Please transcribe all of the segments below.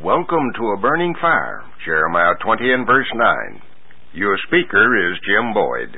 Welcome to A Burning Fire, Jeremiah 20 and verse 9. Your speaker is Jim Boyd.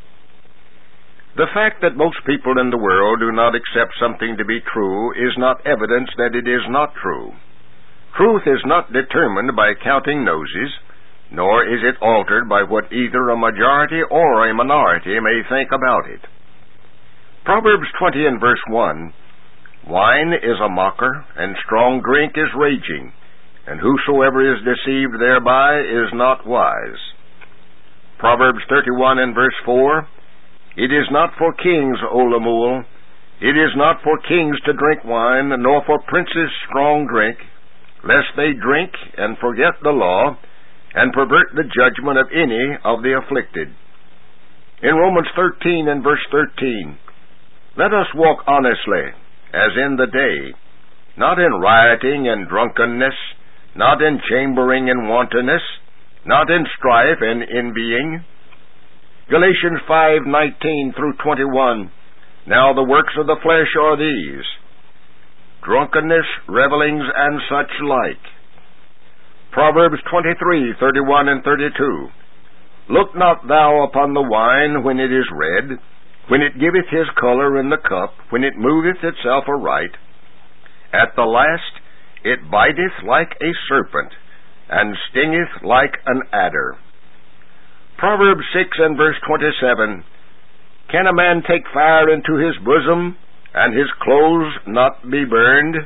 The fact that most people in the world do not accept something to be true is not evidence that it is not true. Truth is not determined by counting noses, nor is it altered by what either a majority or a minority may think about it. Proverbs 20 and verse 1, Wine is a mocker, and strong drink is raging, and whosoever is deceived thereby is not wise. Proverbs 31 and verse 4, It is not for kings, O Lemuel, it is not for kings to drink wine, nor for princes strong drink, lest they drink and forget the law, and pervert the judgment of any of the afflicted. In Romans 13 and verse 13, Let us walk honestly, as in the day, not in rioting and drunkenness, not in chambering and wantonness, not in strife and envying. Galatians 5:19 through 21, Now the works of the flesh are these, drunkenness, revelings, and such like. Proverbs 23:31 and 32, Look not thou upon the wine when it is red, when it giveth his color in the cup, when it moveth itself aright. At the last it biteth like a serpent, and stingeth like an adder. Proverbs 6 and verse 27, Can a man take fire into his bosom, and his clothes not be burned?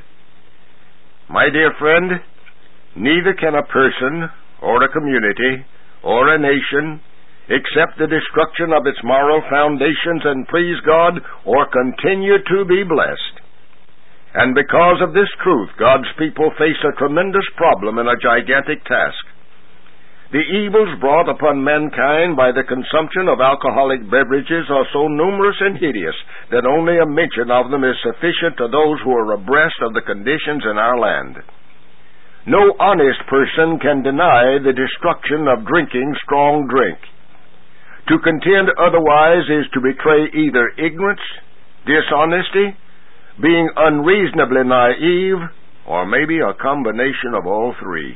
My dear friend, neither can a person, or a community, or a nation, accept the destruction of its moral foundations and please God, or continue to be blessed. And because of this truth, God's people face a tremendous problem and a gigantic task. The evils brought upon mankind by the consumption of alcoholic beverages are so numerous and hideous that only a mention of them is sufficient to those who are abreast of the conditions in our land. No honest person can deny the destruction of drinking strong drink. To contend otherwise is to betray either ignorance, dishonesty, being unreasonably naive, or maybe a combination of all three.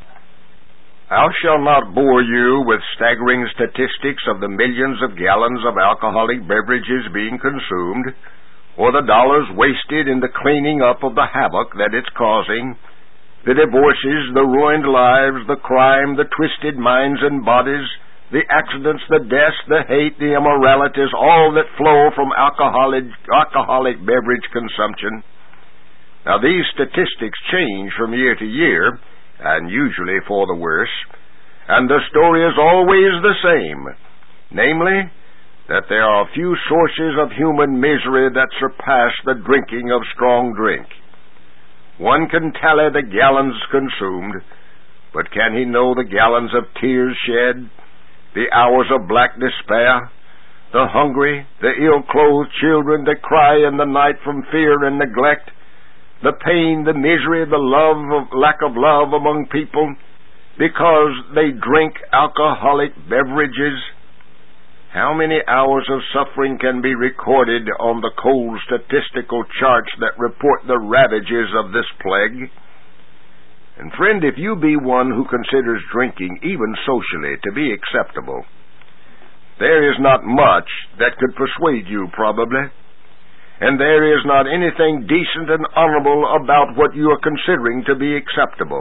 I shall not bore you with staggering statistics of the millions of gallons of alcoholic beverages being consumed, or the dollars wasted in the cleaning up of the havoc that it's causing, the divorces, the ruined lives, the crime, the twisted minds and bodies, the accidents, the deaths, the hate, the immoralities, all that flow from alcoholic beverage consumption. Now, these statistics change from year to year, and usually for the worse, and the story is always the same, namely, that there are few sources of human misery that surpass the drinking of strong drink. One can tally the gallons consumed, but can he know the gallons of tears shed, the hours of black despair, the hungry, the ill-clothed children that cry in the night from fear and neglect, the pain, the misery, the lack of love among people because they drink alcoholic beverages? How many hours of suffering can be recorded on the cold statistical charts that report the ravages of this plague? And friend, if you be one who considers drinking, even socially, to be acceptable, there is not much that could persuade you, probably. And there is not anything decent and honorable about what you are considering to be acceptable.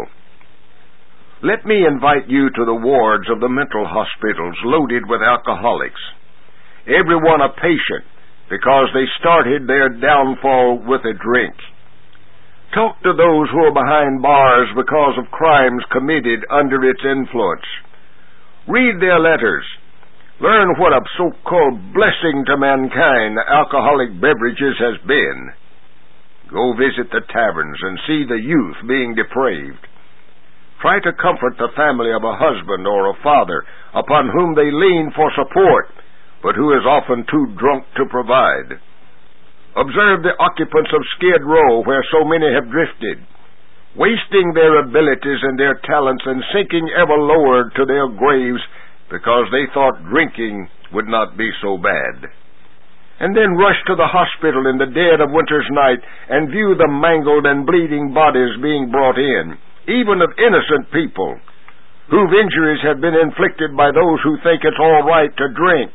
Let me invite you to the wards of the mental hospitals loaded with alcoholics, every one a patient because they started their downfall with a drink. Talk to those who are behind bars because of crimes committed under its influence. Read their letters. Learn what a so-called blessing to mankind alcoholic beverages has been. Go visit the taverns and see the youth being depraved. Try to comfort the family of a husband or a father upon whom they lean for support, but who is often too drunk to provide. Observe the occupants of Skid Row, where so many have drifted, wasting their abilities and their talents and sinking ever lower to their graves because they thought drinking would not be so bad. And then rush to the hospital in the dead of winter's night and view the mangled and bleeding bodies being brought in, even of innocent people, whose injuries have been inflicted by those who think it's all right to drink.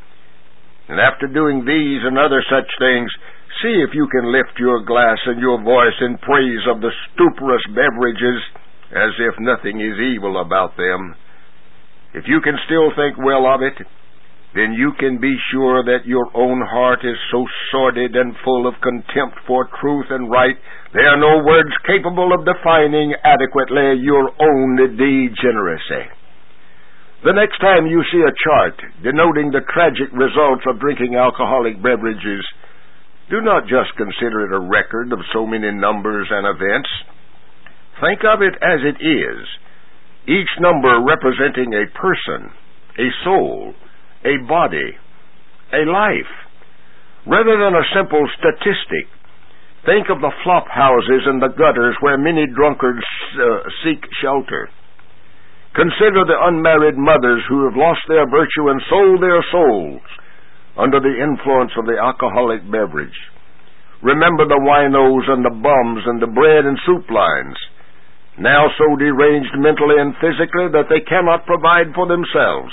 And after doing these and other such things, see if you can lift your glass and your voice in praise of the stuporous beverages, as if nothing is evil about them. If you can still think well of it, then you can be sure that your own heart is so sordid and full of contempt for truth and right, there are no words capable of defining adequately your own degeneracy. The next time you see a chart denoting the tragic results of drinking alcoholic beverages, do not just consider it a record of so many numbers and events. Think of it as it is, each number representing a person, a soul, a body, a life. Rather than a simple statistic, think of the flop houses and the gutters where many drunkards seek shelter. Consider the unmarried mothers who have lost their virtue and sold their souls under the influence of the alcoholic beverage. Remember the winos and the bums and the bread and soup lines, now so deranged mentally and physically that they cannot provide for themselves.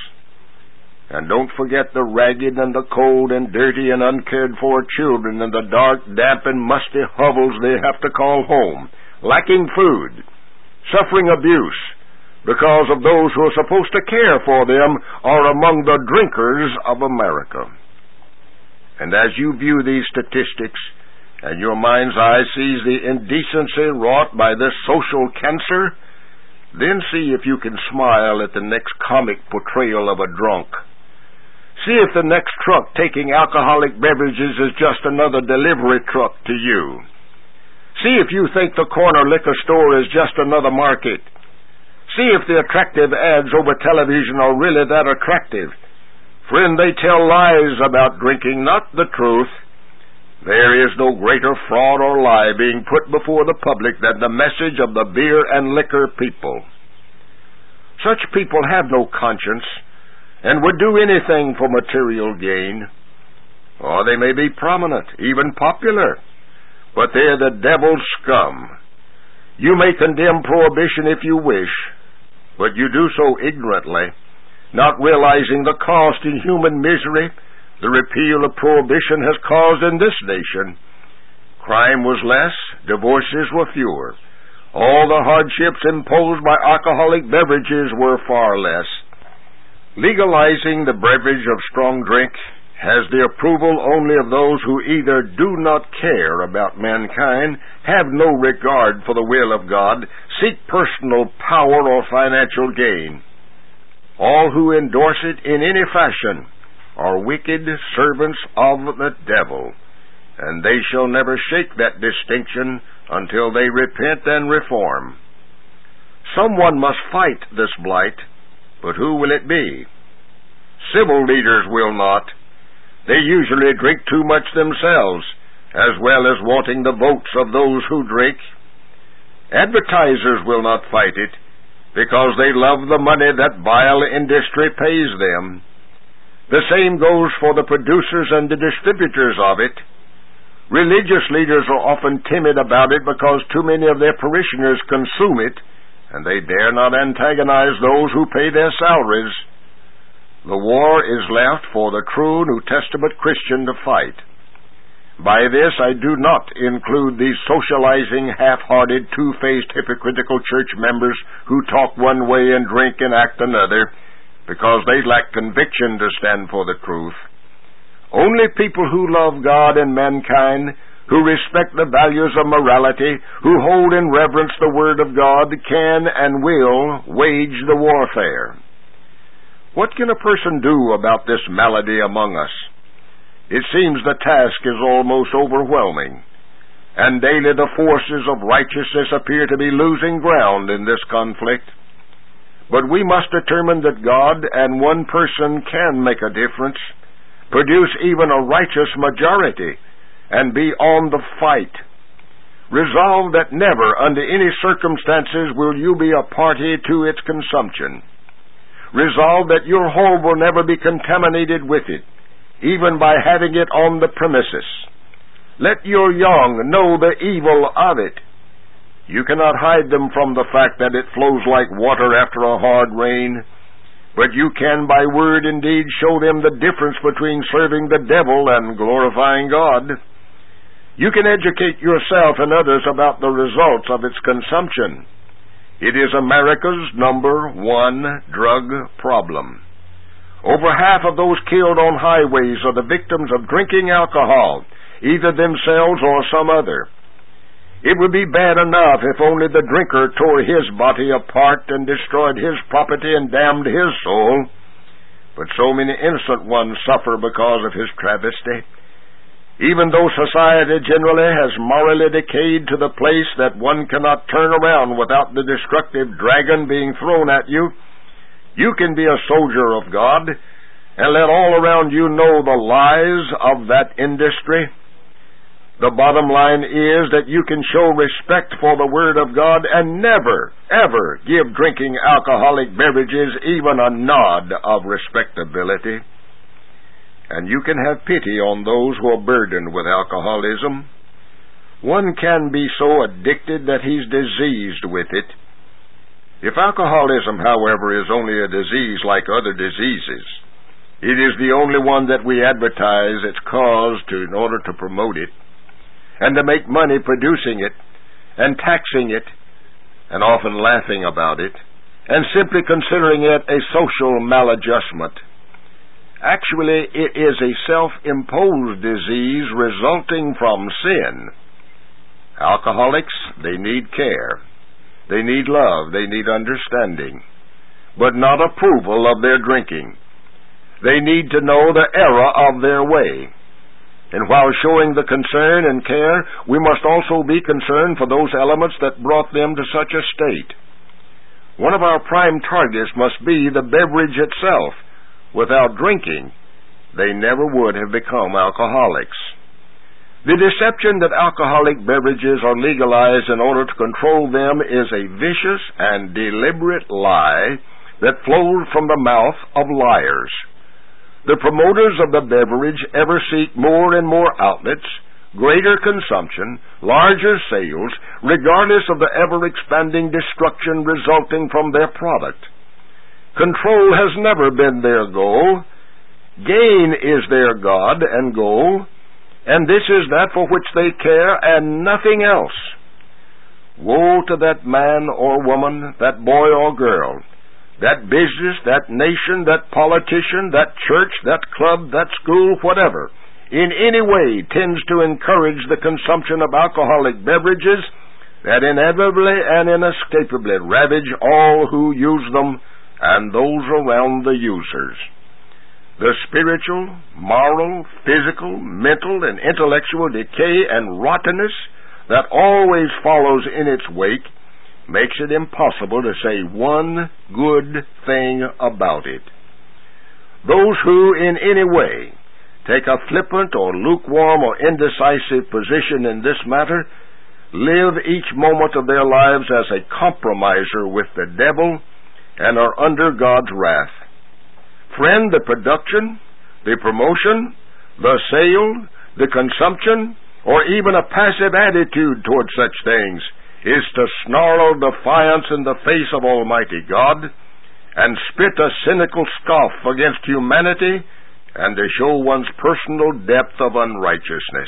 And don't forget the ragged and the cold and dirty and uncared-for children in the dark, damp, and musty hovels they have to call home, lacking food, suffering abuse, because of those who are supposed to care for them are among the drinkers of America. And as you view these statistics, and your mind's eye sees the indecency wrought by this social cancer, then see if you can smile at the next comic portrayal of a drunk. See if the next truck taking alcoholic beverages is just another delivery truck to you. See if you think the corner liquor store is just another market. See if the attractive ads over television are really that attractive. Friend, they tell lies about drinking, not the truth. There is no greater fraud or lie being put before the public than the message of the beer and liquor people. Such people have no conscience and would do anything for material gain. Or they may be prominent, even popular, but they're the devil's scum. You may condemn prohibition if you wish, but you do so ignorantly, not realizing the cost in human misery the repeal of prohibition has caused in this nation. Crime was less, divorces were fewer. All the hardships imposed by alcoholic beverages were far less. Legalizing the beverage of strong drink has the approval only of those who either do not care about mankind, have no regard for the will of God, seek personal power or financial gain. All who endorse it in any fashion are wicked servants of the devil, and they shall never shake that distinction until they repent and reform. Someone must fight this blight, but who will it be? Civil leaders will not. They usually drink too much themselves, as well as wanting the votes of those who drink. Advertisers will not fight it, because they love the money that vile industry pays them. The same goes for the producers and the distributors of it. Religious leaders are often timid about it because too many of their parishioners consume it, and they dare not antagonize those who pay their salaries. The war is left for the true New Testament Christian to fight. By this I do not include these socializing, half-hearted, two-faced, hypocritical church members who talk one way and drink and act another, because they lack conviction to stand for the truth. Only people who love God and mankind, who respect the values of morality, who hold in reverence the Word of God, can and will wage the warfare. What can a person do about this malady among us? It seems the task is almost overwhelming, and daily the forces of righteousness appear to be losing ground in this conflict. But we must determine that God and one person can make a difference, produce even a righteous majority, and be on the fight. Resolve that never, under any circumstances, will you be a party to its consumption. Resolve that your home will never be contaminated with it, even by having it on the premises. Let your young know the evil of it. You cannot hide them from the fact that it flows like water after a hard rain, but you can by word and deed show them the difference between serving the devil and glorifying God. You can educate yourself and others about the results of its consumption. It is America's number one drug problem. Over half of those killed on highways are the victims of drinking alcohol, either themselves or some other. It would be bad enough if only the drinker tore his body apart and destroyed his property and damned his soul. But so many innocent ones suffer because of his travesty. Even though society generally has morally decayed to the place that one cannot turn around without the destructive dragon being thrown at you, you can be a soldier of God and let all around you know the lies of that industry. The bottom line is that you can show respect for the Word of God and never, ever give drinking alcoholic beverages even a nod of respectability. And you can have pity on those who are burdened with alcoholism. One can be so addicted that he's diseased with it. If alcoholism, however, is only a disease like other diseases, it is the only one that we advertise its cause in order to promote it, and to make money producing it, and taxing it, and often laughing about it, and simply considering it a social maladjustment. Actually, it is a self-imposed disease resulting from sin. Alcoholics, they need care. They need love. They need understanding, but not approval of their drinking. They need to know the error of their way. And while showing the concern and care, we must also be concerned for those elements that brought them to such a state. One of our prime targets must be the beverage itself. Without drinking, they never would have become alcoholics. The deception that alcoholic beverages are legalized in order to control them is a vicious and deliberate lie that flows from the mouth of liars. The promoters of the beverage ever seek more and more outlets, greater consumption, larger sales, regardless of the ever-expanding destruction resulting from their product. Control has never been their goal. Gain is their God and goal, and this is that for which they care and nothing else. Woe to that man or woman, that boy or girl, that business, that nation, that politician, that church, that club, that school, whatever, in any way tends to encourage the consumption of alcoholic beverages that inevitably and inescapably ravage all who use them and those around the users. The spiritual, moral, physical, mental, and intellectual decay and rottenness that always follows in its wake makes it impossible to say one good thing about it. Those who in any way take a flippant or lukewarm or indecisive position in this matter live each moment of their lives as a compromiser with the devil and are under God's wrath. Friend, the production, the promotion, the sale, the consumption, or even a passive attitude toward such things is to snarl defiance in the face of Almighty God and spit a cynical scoff against humanity and to show one's personal depth of unrighteousness.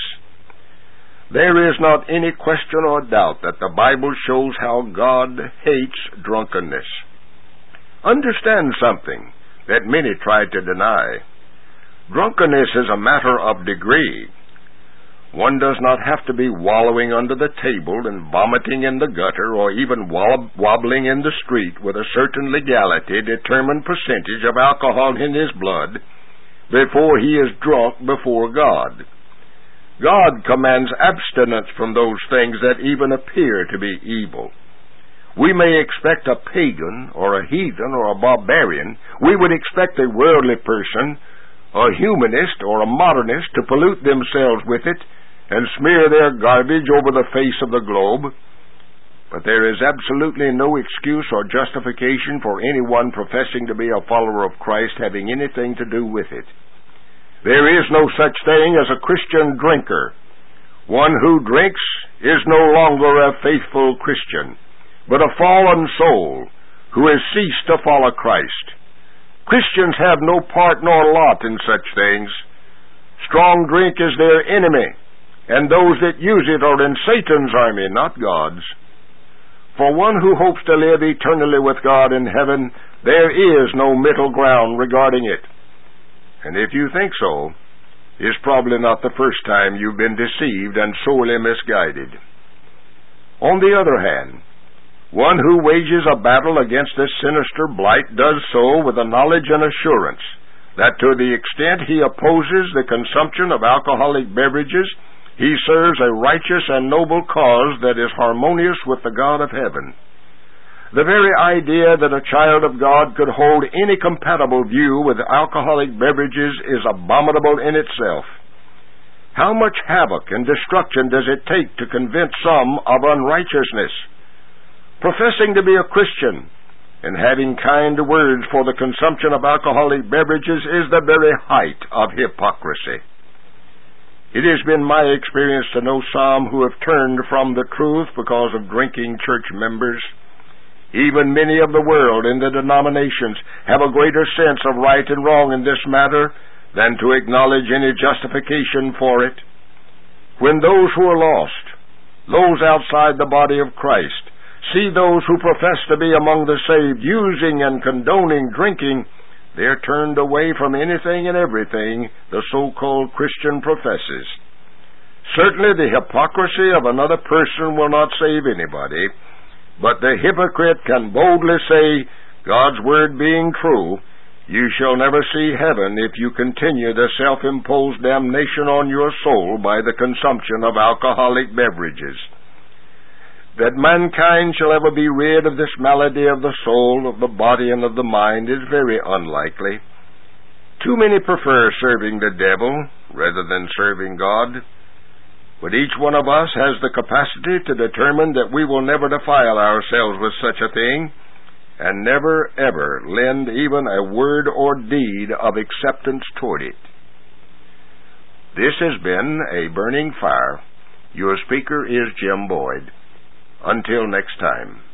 There is not any question or doubt that the Bible shows how God hates drunkenness. Understand something that many try to deny. Drunkenness is a matter of degree. One does not have to be wallowing under the table and vomiting in the gutter or even wobbling in the street with a certain legality determined percentage of alcohol in his blood before he is drunk before God. God commands abstinence from those things that even appear to be evil. We may expect a pagan or a heathen or a barbarian. We would expect a worldly person, a humanist or a modernist to pollute themselves with it and smear their garbage over the face of the globe. But there is absolutely no excuse or justification for anyone professing to be a follower of Christ having anything to do with it. There is no such thing as a Christian drinker. One who drinks is no longer a faithful Christian, but a fallen soul who has ceased to follow Christ. Christians have no part nor lot in such things. Strong drink is their enemy, and those that use it are in Satan's army, not God's. For one who hopes to live eternally with God in heaven, there is no middle ground regarding it. And if you think so, it's probably not the first time you've been deceived and sorely misguided. On the other hand, one who wages a battle against this sinister blight does so with the knowledge and assurance that to the extent he opposes the consumption of alcoholic beverages, he serves a righteous and noble cause that is harmonious with the God of heaven. The very idea that a child of God could hold any compatible view with alcoholic beverages is abominable in itself. How much havoc and destruction does it take to convince some of unrighteousness? Professing to be a Christian and having kind words for the consumption of alcoholic beverages is the very height of hypocrisy. It has been my experience to know some who have turned from the truth because of drinking church members. Even many of the world in the denominations have a greater sense of right and wrong in this matter than to acknowledge any justification for it. When those who are lost, those outside the body of Christ, see those who profess to be among the saved using and condoning drinking, they are turned away from anything and everything the so-called Christian professes. Certainly the hypocrisy of another person will not save anybody, but the hypocrite can boldly say, God's word being true, you shall never see heaven if you continue the self-imposed damnation on your soul by the consumption of alcoholic beverages. That mankind shall ever be rid of this malady of the soul, of the body, and of the mind is very unlikely. Too many prefer serving the devil rather than serving God. But each one of us has the capacity to determine that we will never defile ourselves with such a thing, and never, ever lend even a word or deed of acceptance toward it. This has been A Burning Fire. Your speaker is Jim Boyd. Until next time.